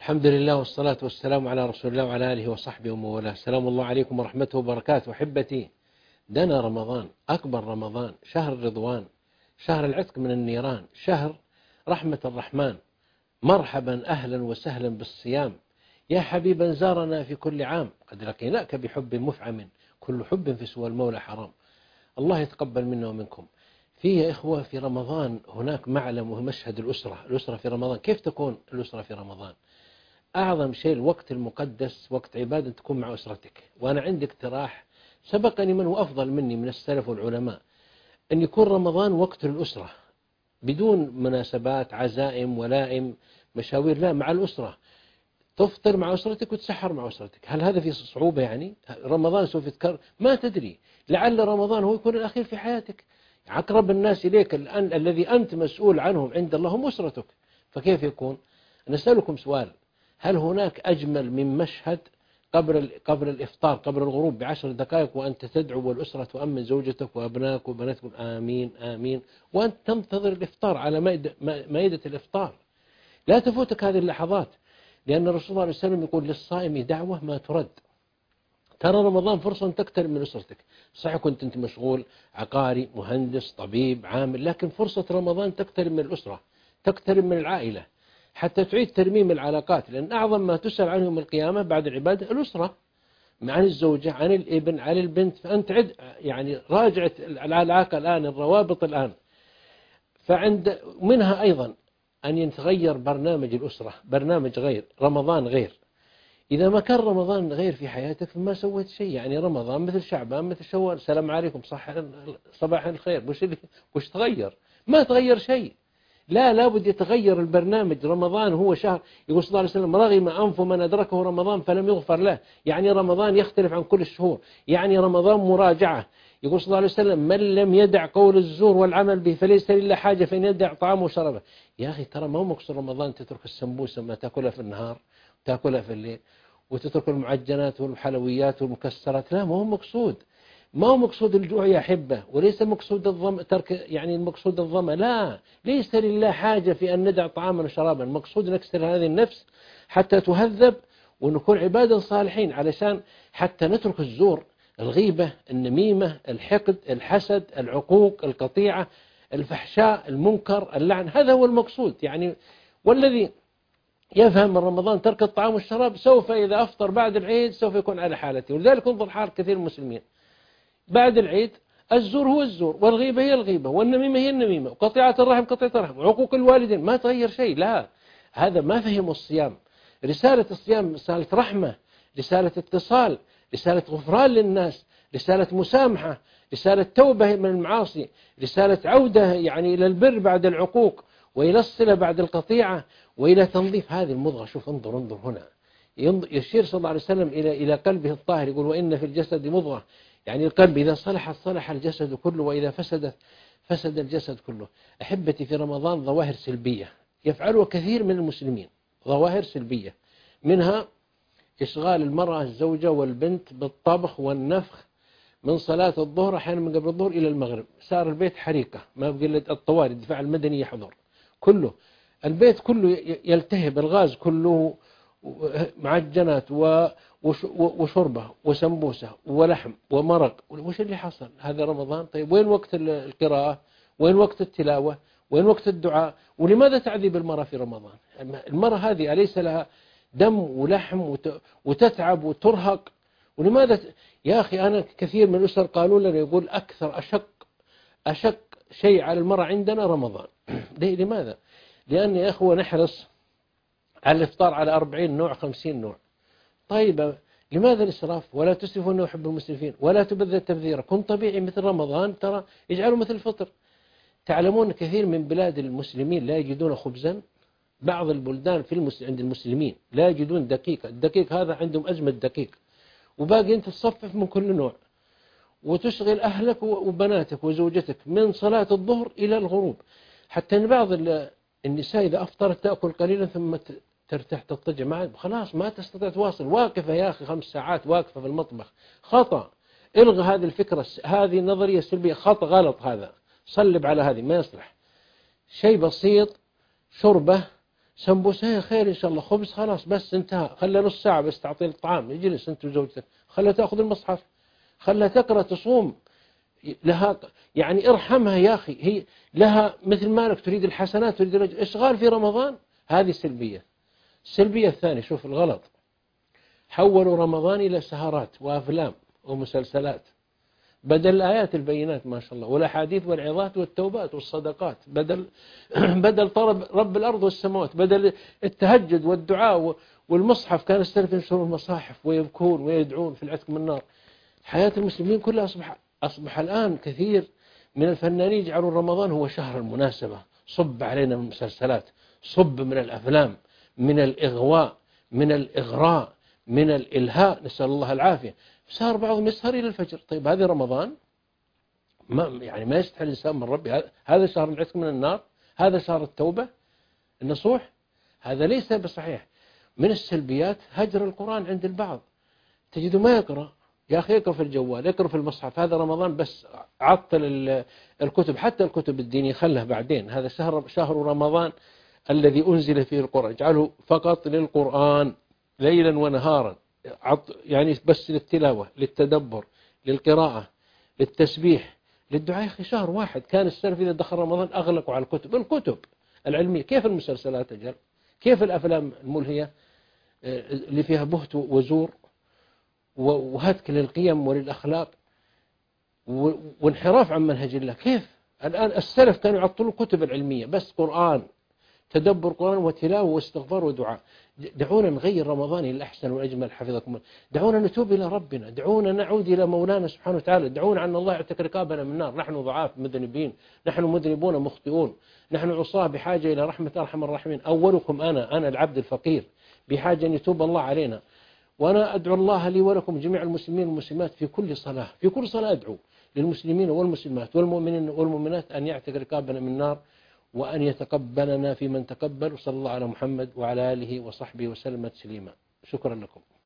الحمد لله والصلاة والسلام على رسول الله وعلى آله وصحبه ومن والاه. السلام الله عليكم ورحمته وبركاته. أحبتي، دنا رمضان، أكبر رمضان، شهر الرضوان، شهر العتق من النيران، شهر رحمة الرحمن. مرحبا أهلا وسهلا بالصيام يا حبيبا زارنا في كل عام، قد لقيناك بحب مفعم، كل حب في سوى المولى حرام. الله يتقبل منا ومنكم. يا إخوة، في رمضان هناك معلم وهو مشهد الأسرة في رمضان. كيف تكون الأسرة في رمضان؟ أعظم شيء الوقت المقدس، وقت عبادة تكون مع أسرتك. وأنا عندي اقتراح، سبقني من هو أفضل مني من السلف والعلماء، أن يكون رمضان وقت الأسرة بدون مناسبات، عزائم، ولائم، مشاوير، لا، مع الأسرة. تفطر مع أسرتك وتسحر مع أسرتك. هل هذا في صعوبة؟ يعني رمضان سوف يتكرر، ما تدري، لعل رمضان هو يكون الأخير في حياتك. أقرب الناس إليك الآن الذي أنت مسؤول عنهم عند الله هم أسرتك، فكيف يكون؟ نسألكم سؤال: هل هناك أجمل من مشهد قبل الإفطار، قبل الغروب ب10 دقائق، وأنت تدعو والأسرة تؤمن، زوجتك وأبنائك وبناتك آمين آمين، وأنت تنتظر الإفطار على مائدة الإفطار؟ لا تفوتك هذه اللحظات، لأن الرسول صلى الله عليه وسلم يقول: للصائم دعوة ما ترد. ترى رمضان فرصة أن تقترب من أسرتك. صحيح كنت أنت مشغول، عقاري، مهندس، طبيب، عامل، لكن فرصة رمضان تقترب من الأسرة، تقترب من العائلة، حتى تعيد ترميم العلاقات. لأن أعظم ما تسأل عنه يوم القيامة بعد العبادة الأسرة، عن الزوجة، عن الابن، عن البنت. فأنت يعني راجعت العلاقة الآن، الروابط الآن. منها أيضا أن يتغير برنامج الأسرة، برنامج غير، رمضان غير. إذا ما كان رمضان غير في حياتك فما سويت شيء. يعني رمضان مثل شعبان، مثل شوال، السلام عليكم، صباح الخير، وش تغير؟ ما تغير شيء. لا، لابد يتغير البرنامج. رمضان هو شهر، يقول صلى الله عليه وسلم: رغم أنف من أدركه رمضان فلم يغفر له. يعني رمضان يختلف عن كل الشهور، يعني رمضان مراجعة. يقول صلى الله عليه وسلم: من لم يدع قول الزور والعمل به فليس لله حاجة فإن يدع طعامه وشربه. يا أخي، ترى ما هو مقصود رمضان تترك السمبوسة ما تأكلها في النهار وتأكلها في الليل، وتترك المعجنات والحلويات والمكسرات. لا، ما هو مقصود. ما هو مقصود الجوع يا أحبة، وليس مقصود الظمأ، يعني المقصود الظمأ، لا، ليس لله حاجة في أن ندع طعاما وشرابا. المقصود نكسر هذه النفس حتى تهذب ونكون عبادا صالحين، علشان حتى نترك الزور، الغيبة، النميمة، الحقد، الحسد، العقوق، القطيعة، الفحشاء، المنكر، اللعن. هذا هو المقصود يعني. والذي يفهم من رمضان ترك الطعام والشراب سوف إذا أفطر بعد العيد سوف يكون على حالته. ولذلك انظر حال كثير من المسلمين بعد العيد: الزور هو الزور، والغيبة هي الغيبة، والنميمة هي النميمة، وقطيعة الرحم قطيعة الرحم، وعقوق الوالدين. ما تغير شيء. لا، هذا ما فهم الصيام. رسالة الصيام رسالة رحمة، رسالة اتصال، رسالة غفران للناس، رسالة مسامحة، رسالة توبة من المعاصي، رسالة عودة يعني إلى البر بعد العقوق، وإلى الصلة بعد القطيعة، وإلى تنظيف هذه المضغة. شوف، انظر هنا، يشير صلى الله عليه وسلم إلى قلبه الطاهر. يقول: وإن في الجسد مضغة. يعني القلب إذا صلحت صلح الجسد كله، وإذا فسدت فسد الجسد كله. أحبتي، في رمضان ظواهر سلبية يفعلها كثير من المسلمين، ظواهر سلبية، منها إشغال المرأة الزوجة والبنت بالطبخ والنفخ من صلاة الظهر، أحيانا من قبل الظهر إلى المغرب. صار البيت حريقة، ما بقي إلا الطوارئ، الدفاع المدني يحضر، كله البيت كله يلتهب، الغاز كله، معجنات وشربة وسمبوسة ولحم ومرق. وش اللي حصل؟ هذا رمضان. طيب وين وقت القراءة؟ وين وقت التلاوة؟ وين وقت الدعاء؟ ولماذا تعذيب المرأة في رمضان؟ المرأة هذه أليس لها دم ولحم وتتعب وترهق؟ ولماذا يا أخي، أنا كثير من الأسر قالوا لنا، يقول: أكثر أشق شيء على المرأة عندنا رمضان. لماذا؟ لأن يا أخوة نحرص على الإفطار على 40 نوع 50 نوع. طيب لماذا الإسراف؟ ولا تسرفوا إنه يحب المسرفين ولا تبذر تبذيرا. كن طبيعي مثل رمضان، ترى اجعلوا مثل الفطر. تعلمون كثير من بلاد المسلمين لا يجدون خبزا. بعض البلدان عند المسلمين لا يجدون دقيق. الدقيق هذا عندهم أزمة دقيق، وباقي أنت تصفف من كل نوع، وتشغل أهلك وبناتك وزوجتك من صلاة الظهر إلى الغروب. حتى أن بعض النساء إذا أفطرت تأكل قليلا ثم ترتاح تضطجع، خلاص ما تستطيع تواصل. واقفة يا أخي 5 ساعات واقفة في المطبخ، خطأ. الغى هذه الفكرة، هذه النظرية السلبية، خطأ، غلط. هذا صلب على هذه، ما يصلح. شيء بسيط: شوربة، سمبوسة خير إن شاء الله، خبز خلاص بس انتهى، خلى نص ساعة بس تعطي الطعام، اجلس أنت وزوجتك، خلى تأخذ المصحف، خلى تقرأ تصوم، لها يعني ارحمها يا أخي، هي لها مثل مالك تريد الحسنات تريد الإشغال في رمضان. هذه سلبية. السلبية الثانية، شوف الغلط، حولوا رمضان إلى سهرات وأفلام ومسلسلات، بدل الآيات البينات ما شاء الله والأحاديث والعظات والتوبات والصدقات، بدل بدل طلب رب الأرض والسماوات، بدل التهجد والدعاء والمصحف. كان السلف ينشرون المصاحف ويبكون ويدعون في العتق من النار. حياة المسلمين كلها أصبح الآن كثير من الفنانين يجعلون رمضان هو شهر المناسبة، صب علينا من المسلسلات، صب من الأفلام، من الإغواء، من الإغراء، من الإلهاء، نسأل الله العافية. صار بعضهم يسهر إلى الفجر. طيب هذه رمضان؟ ما يستحي الإنسان من ربي. هذا شهر العتق من النار، هذا شهر التوبة النصوح، هذا ليس بصحيح. من السلبيات هجر القرآن عند البعض، تجده ما يقرأ، يا أخي يقرأ في الجوال، يقرأ في المصحف. هذا رمضان بس عطل الكتب، حتى الكتب الدينية خلها بعدين. هذا شهر رمضان الذي أنزل فيه القرآن، اجعله فقط للقرآن ليلا ونهارا، يعني بس للتلاوة، للتدبر، للقراءة، للتسبيح، للدعاء. يا أخي شهر واحد. كان السلف إذا دخل رمضان أغلقوا على الكتب العلمية. كيف المسلسلات أجل؟ كيف الأفلام الملهية اللي فيها بهت وزور وهتك للقيم وللأخلاق وانحراف عن منهج الله؟ كيف الآن السلف كانوا يعطلوا الكتب العلمية، بس قرآن، تدبر قرآن وتلاوة واستغفار ودعاء. دعونا نغير رمضان إلى الأحسن والأجمل حفظكم الله. دعونا نتوب إلى ربنا، دعونا نعود إلى مولانا سبحانه وتعالى، دعونا عن الله يعتق رقابنا من النار. نحن ضعاف مذنبين، نحن مذنبون مخطئون، نحن عصاة بحاجة إلى رحمة أرحم الراحمين. أولكم أنا العبد الفقير بحاجة أن يتوب الله علينا. وأنا أدعو الله لي ولكم جميع المسلمين والمسلمات في كل صلاة، في كل صلاة أدعو للمسلمين والمسلمات والمؤمنين والمؤمنات أن يعتق رقابنا من النار، وأن يتقبلنا في من تقبل. وصلى الله على محمد وعلى آله وصحبه وسلم تسليما. شكرا لكم.